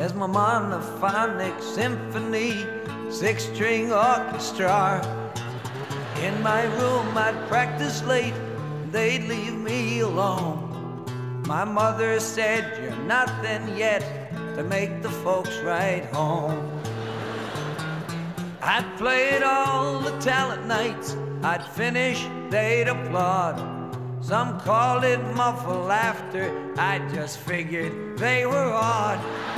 as my monophonic symphony, six-string orchestra. In my room I'd practice late, they'd leave me alone. My mother said, you're nothing yet to make the folks right home. I'd play it all the talent nights, I'd finish, they'd applaud. Some called it muffled laughter, I just figured they were odd.